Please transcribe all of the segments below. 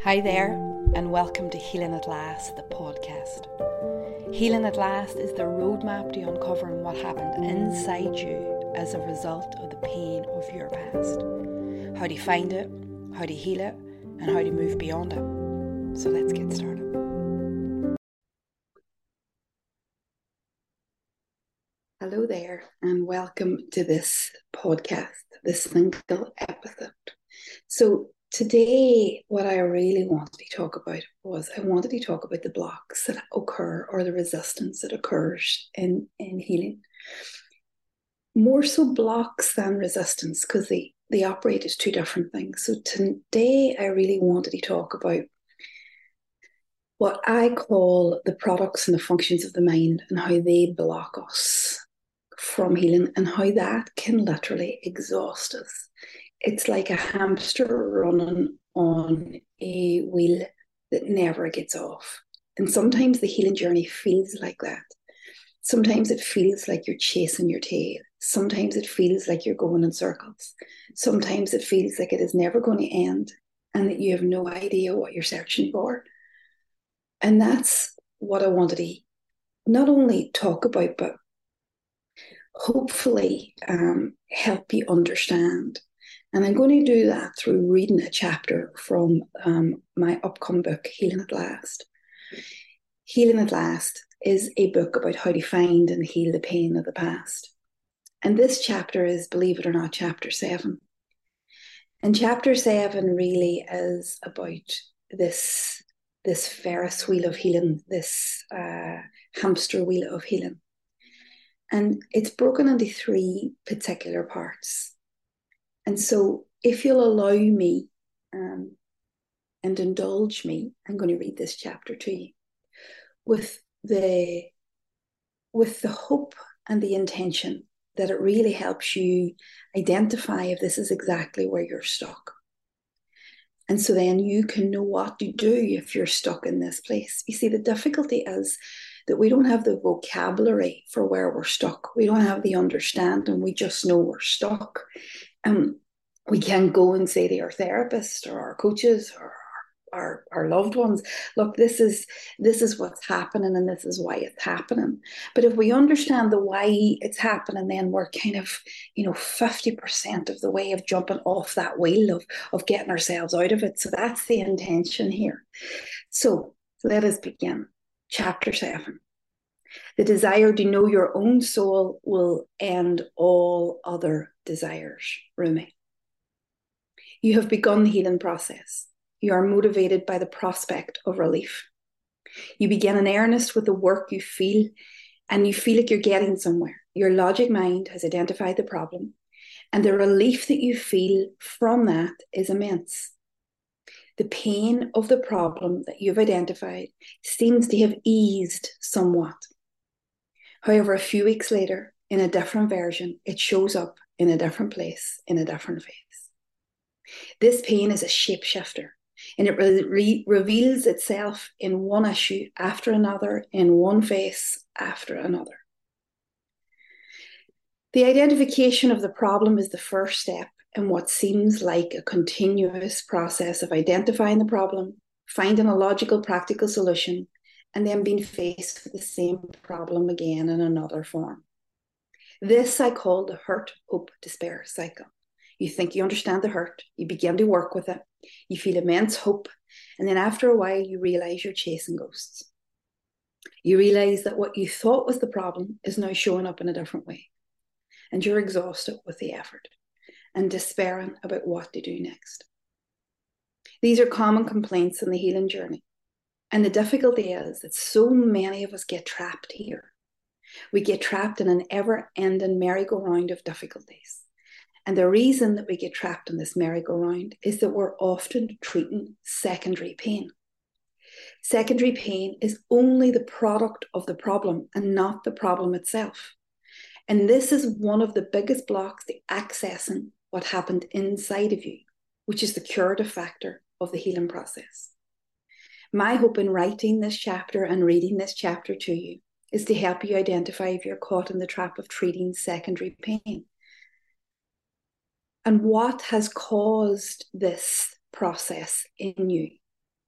Hi there, and welcome to Healing at Last, the podcast. Healing at Last is the roadmap to uncovering what happened inside you as a result of the pain of your past. How to find it, how to heal it, and how to move beyond it. So let's get started. Hello there, and welcome to this podcast, this single episode. So today, what I really wanted to talk about was I wanted to talk about the blocks that occur or the resistance that occurs in healing. More so blocks than resistance, because they operate as two different things. So today, I really wanted to talk about what I call the products and the functions of the mind and how they block us from healing and how that can literally exhaust us. It's like a hamster running on a wheel that never gets off. And sometimes the healing journey feels like that. Sometimes it feels like you're chasing your tail. Sometimes it feels like you're going in circles. Sometimes it feels like it is never going to end and that you have no idea what you're searching for. And that's what I wanted to not only talk about, but hopefully help you understand. And I'm going to do that through reading a chapter from my upcoming book, Healing at Last. Healing at Last is a book about how to find and heal the pain of the past. And this chapter is, believe it or not, chapter 7. And chapter 7 really is about this Ferris wheel of healing, this hamster wheel of healing. And it's broken into 3 particular parts. And so if you'll allow me and indulge me, I'm going to read this chapter to you with the hope and the intention that it really helps you identify if this is exactly where you're stuck. And so then you can know what to do if you're stuck in this place. You see, the difficulty is that we don't have the vocabulary for where we're stuck. We don't have the understanding. We just know we're stuck. We can go and say to our therapist or our coaches or our loved ones, look, this is what's happening and this is why it's happening. But if we understand the why it's happening, then we're kind of, 50% of the way of jumping off that wheel of getting ourselves out of it. So that's the intention here. So let us begin. Chapter 7. The desire to know your own soul will end all other desires. Rumi. You have begun the healing process. You are motivated by the prospect of relief. You begin in earnest with the work you feel, and you feel like you're getting somewhere. Your logic mind has identified the problem, and the relief that you feel from that is immense. The pain of the problem that you've identified seems to have eased somewhat. However, a few weeks later, in a different version, it shows up in a different place, in a different phase. This pain is a shapeshifter, and it reveals itself in one issue after another, in one face after another. The identification of the problem is the first step in what seems like a continuous process of identifying the problem, finding a logical, practical solution, and then being faced with the same problem again in another form. This I call the hurt, hope, despair cycle. You think you understand the hurt, you begin to work with it, you feel immense hope, and then after a while you realize you're chasing ghosts. You realize that what you thought was the problem is now showing up in a different way, and you're exhausted with the effort and despairing about what to do next. These are common complaints in the healing journey, and the difficulty is that so many of us get trapped here. We get trapped in an ever-ending merry-go-round of difficulties. And the reason that we get trapped in this merry-go-round is that we're often treating secondary pain. Secondary pain is only the product of the problem and not the problem itself. And this is one of the biggest blocks to accessing what happened inside of you, which is the curative factor of the healing process. My hope in writing this chapter and reading this chapter to you is to help you identify if you're caught in the trap of treating secondary pain. And what has caused this process in you?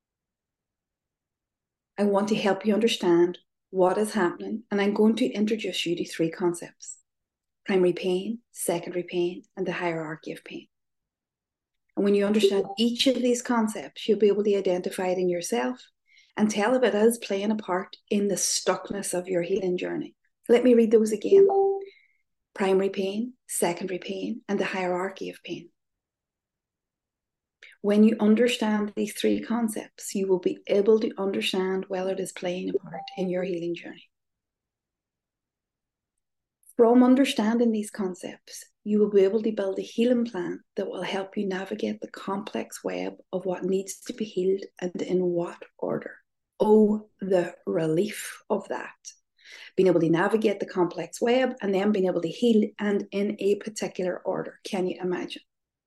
I want to help you understand what is happening, and I'm going to introduce you to three concepts: primary pain, secondary pain, and the hierarchy of pain. And when you understand each of these concepts, you'll be able to identify it in yourself and tell if it is playing a part in the stuckness of your healing journey. Let me read those again: primary pain, secondary pain, and the hierarchy of pain. When you understand these three concepts, you will be able to understand whether it is playing a part in your healing journey. From understanding these concepts, you will be able to build a healing plan that will help you navigate the complex web of what needs to be healed and in what order. Oh, the relief of that. Being able to navigate the complex web and then being able to heal, and in a particular order. Can you imagine?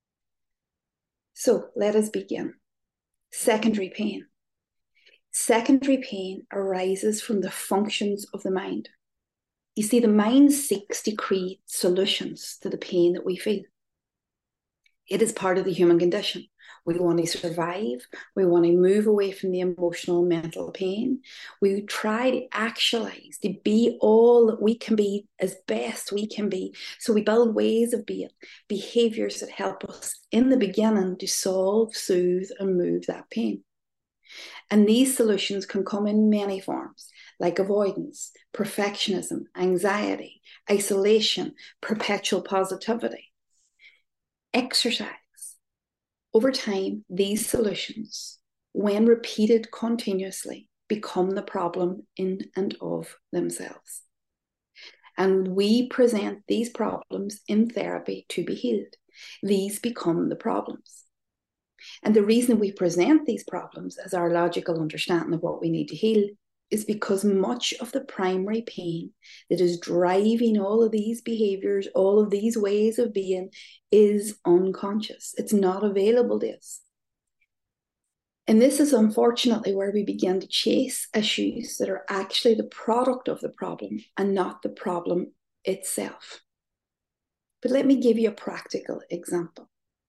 So let us begin. Secondary pain. Secondary pain arises from the functions of the mind. You see, the mind seeks to create solutions to the pain that we feel. It is part of the human condition. We want to survive. We want to move away from the emotional and mental pain. We try to actualize, to be all that we can be as best we can be. So we build ways of being, behaviors that help us in the beginning to solve, soothe, and move that pain. And these solutions can come in many forms, like avoidance, perfectionism, anxiety, isolation, perpetual positivity, exercise. Over time, these solutions, when repeated continuously, become the problem in and of themselves. And we present these problems in therapy to be healed. These become the problems. And the reason we present these problems as our logical understanding of what we need to heal is because much of the primary pain that is driving all of these behaviors, all of these ways of being, is unconscious. It's not available to us. And this is unfortunately where we begin to chase issues that are actually the product of the problem and not the problem itself. But let me give you a practical example.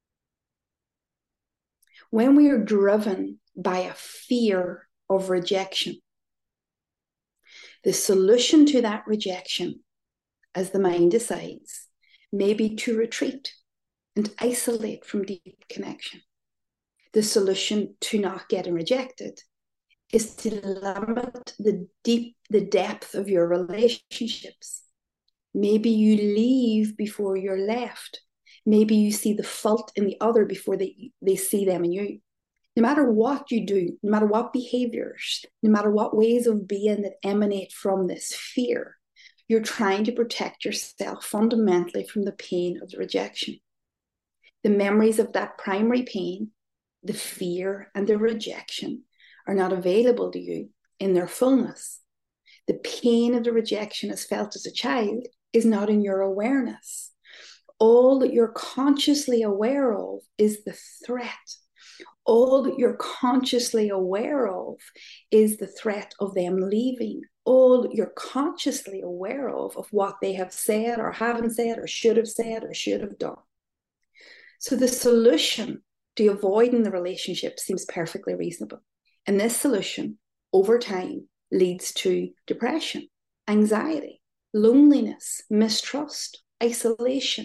When we are driven by a fear of rejection, the solution to that rejection, as the mind decides, may be to retreat and isolate from deep connection. The solution to not getting rejected is to limit the depth of your relationships. Maybe you leave before you're left. Maybe you see the fault in the other before they see them in you. No matter what you do, no matter what behaviors, no matter what ways of being that emanate from this fear, you're trying to protect yourself fundamentally from the pain of the rejection. The memories of that primary pain, the fear and the rejection, are not available to you in their fullness. The pain of the rejection as felt as a child is not in your awareness. All that you're consciously aware of is the threat. All that you're consciously aware of is the threat of them leaving. All that you're consciously aware of what they have said or haven't said or should have done. So the solution to avoiding the relationship seems perfectly reasonable. And this solution, over time, leads to depression, anxiety, loneliness, mistrust, isolation.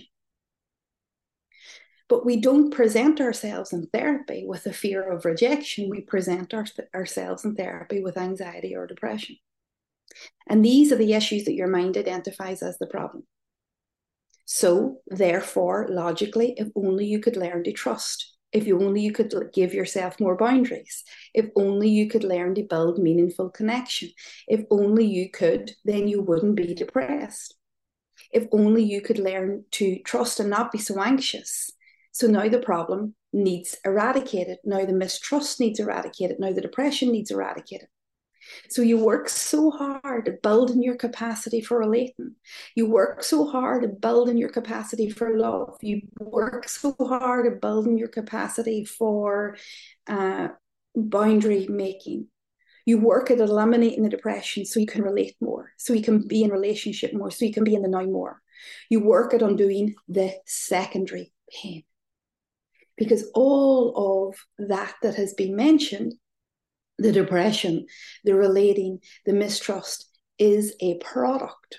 But we don't present ourselves in therapy with a fear of rejection. We present ourselves in therapy with anxiety or depression. And these are the issues that your mind identifies as the problem. So, therefore, logically, if only you could learn to trust, if only you could give yourself more boundaries, if only you could learn to build meaningful connection, if only you could, then you wouldn't be depressed. If only you could learn to trust and not be so anxious. So now the problem needs eradicated. Now the mistrust needs eradicated. Now the depression needs eradicated. So you work so hard at building your capacity for relating. You work so hard at building your capacity for love. You work so hard at building your capacity for boundary making. You work at eliminating the depression so you can relate more, so you can be in relationship more, so you can be in the now more. You work at undoing the secondary pain. Because all of that has been mentioned the depression, the relating, the mistrust is a product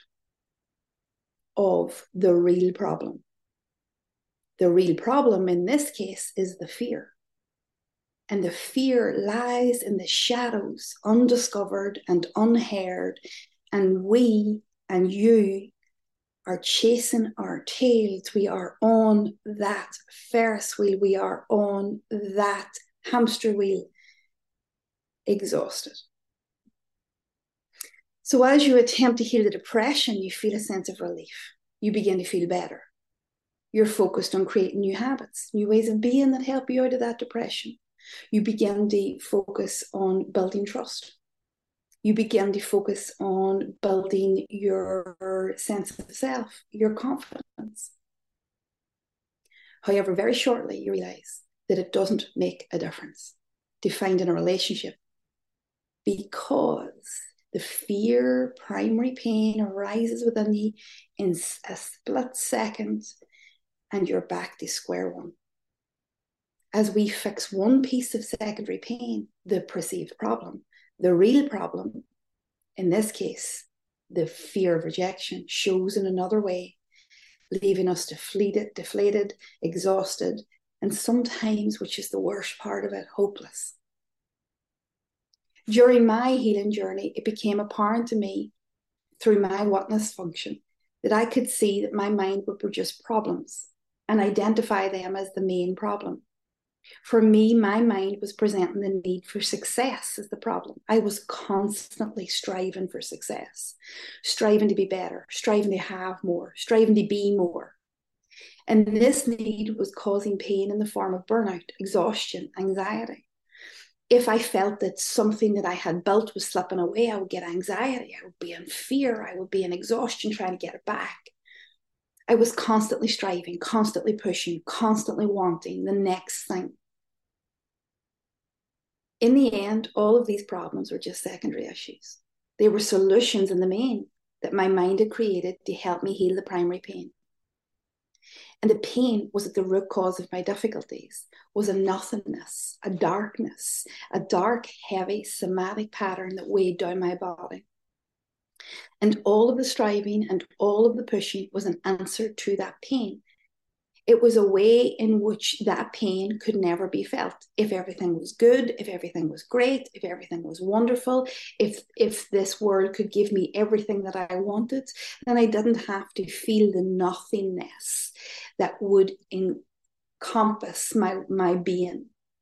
of the real problem. The real problem in this case is the fear. And the fear lies in the shadows, undiscovered and unheard. And we and you are chasing our tails. We are on that Ferris wheel. We are on that hamster wheel, exhausted. So as you attempt to heal the depression, you feel a sense of relief. You begin to feel better. You're focused on creating new habits, new ways of being that help you out of that depression. You begin to focus on building trust. You begin to focus on building your sense of self, your confidence. However, very shortly, you realize that it doesn't make a difference to find in a relationship, because the fear, primary pain arises within you in a split second, and you're back to square one. As we fix one piece of secondary pain, the perceived problem, the real problem, in this case, the fear of rejection, shows in another way, leaving us deflated, exhausted, and sometimes, which is the worst part of it, hopeless. During my healing journey, it became apparent to me through my witness function that I could see that my mind would produce problems and identify them as the main problem. For me, my mind was presenting the need for success as the problem. I was constantly striving for success, striving to be better, striving to have more, striving to be more. And this need was causing pain in the form of burnout, exhaustion, anxiety. If I felt that something that I had built was slipping away, I would get anxiety. I would be in fear. I would be in exhaustion trying to get it back. I was constantly striving, constantly pushing, constantly wanting the next thing. In the end, all of these problems were just secondary issues. They were solutions in the main that my mind had created to help me heal the primary pain. And the pain was at the root cause of my difficulties, was a nothingness, a darkness, a dark, heavy, somatic pattern that weighed down my body. And all of the striving and all of the pushing was an answer to that pain. It was a way in which that pain could never be felt. If everything was good, if everything was great, if everything was wonderful, if this world could give me everything that I wanted, then I didn't have to feel the nothingness that would encompass my being.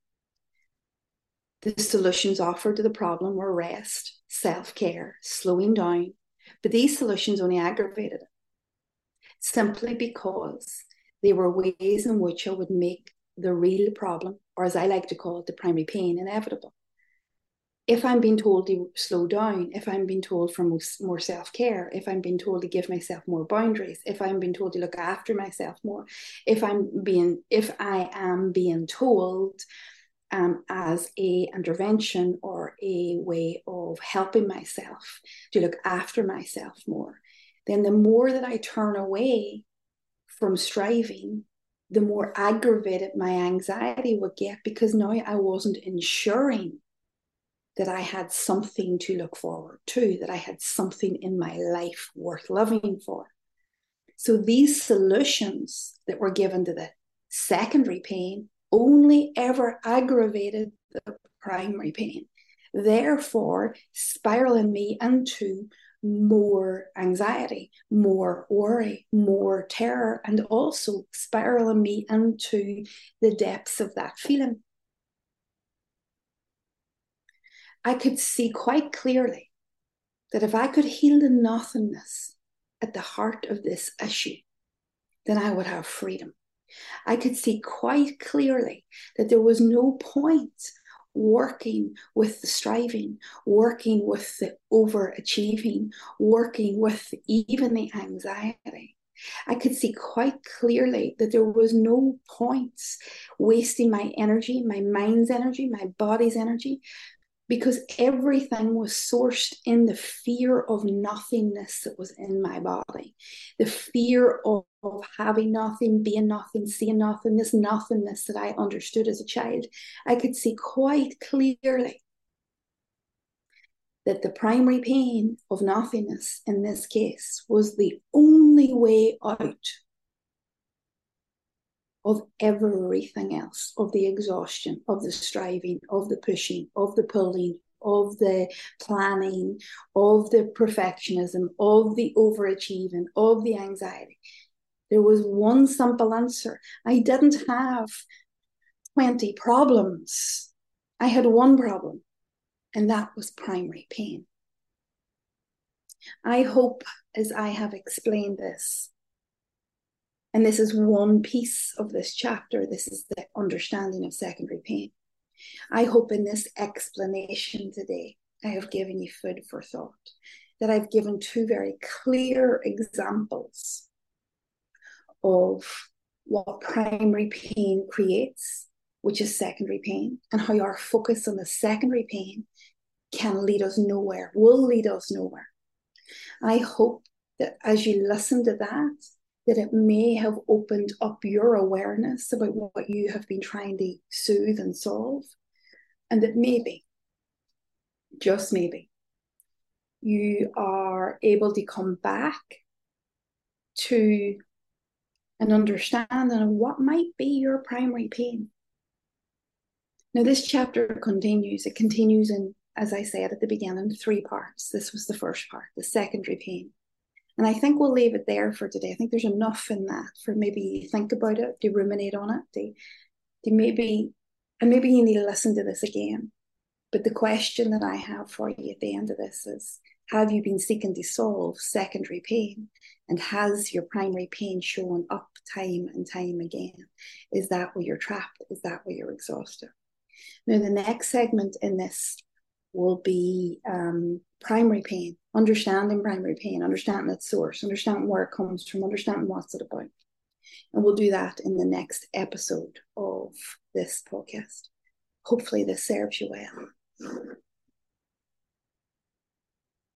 The solutions offered to the problem were rest, self-care, slowing down, but these solutions only aggravated it, simply because they were ways in which I would make the real problem, or as I like to call it, the primary pain, inevitable. If I'm being told to slow down, if I'm being told for more self-care, if I'm being told to give myself more boundaries, if I'm being told to look after myself more, if I am being told as a intervention or a way of helping myself to look after myself more, then the more that I turn away from striving, the more aggravated my anxiety would get, because now I wasn't ensuring that I had something to look forward to, that I had something in my life worth living for. So these solutions that were given to the secondary pain only ever aggravated the primary pain, therefore spiraling me into more anxiety, more worry, more terror, and also spiraling me into the depths of that feeling. I could see quite clearly that if I could heal the nothingness at the heart of this issue, then I would have freedom. I could see quite clearly that there was no point working with the striving, working with the overachieving, working with even the anxiety. I could see quite clearly that there was no point wasting my energy, my mind's energy, my body's energy, because everything was sourced in the fear of nothingness that was in my body, the fear of having nothing, being nothing, seeing nothing, this nothingness that I understood as a child. I could see quite clearly that the primary pain of nothingness in this case was the only way out of everything else, of the exhaustion, of the striving, of the pushing, of the pulling, of the planning, of the perfectionism, of the overachieving, of the anxiety. There was one simple answer. I didn't have 20 problems. I had one problem, and that was primary pain. I hope, as I have explained this, and this is one piece of this chapter, this is the understanding of secondary pain. I hope in this explanation today, I have given you food for thought, that I've given two very clear examples of what primary pain creates, which is secondary pain, and how our focus on the secondary pain can lead us nowhere, will lead us nowhere. I hope that as you listen to that it may have opened up your awareness about what you have been trying to soothe and solve, and that maybe, just maybe, you are able to come back to an understanding of what might be your primary pain. Now, this chapter continues. It continues in, as I said at the beginning, 3 parts. This was the first part, the secondary pain. And I think we'll leave it there for today. I think there's enough in that for maybe think about it, to ruminate on it, to maybe, and maybe you need to listen to this again. But the question that I have for you at the end of this is, have you been seeking to solve secondary pain? And has your primary pain shown up time and time again? Is that where you're trapped? Is that where you're exhausted? Now, the next segment in this will be primary pain, understanding primary pain, understanding its source, understanding where it comes from, understanding what's it about. And we'll do that in the next episode of this podcast. Hopefully this serves you well.